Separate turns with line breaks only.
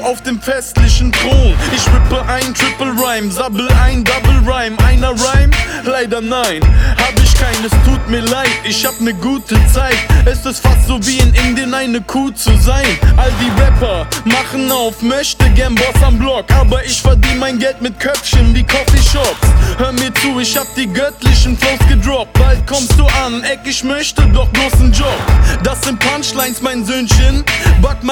auf dem festlichen Thron. Ich rippe ein Triple Rhyme, sabbel ein Double Rhyme. Einer Rhyme? Leider nein, hab ich keinen, es tut mir leid. Ich hab ne gute Zeit, es ist fast so wie in Indien eine Kuh zu sein. All die Rapper machen auf, möchte gern Boss am Block, aber ich verdien mein Geld mit Köpfchen wie Coffeeshops. Hör mir zu, ich hab die göttlichen Flows gedroppt. Bald kommst du an, Eck, ich möchte doch bloß einen Job. Das sind Punchlines, mein Söhnchen, back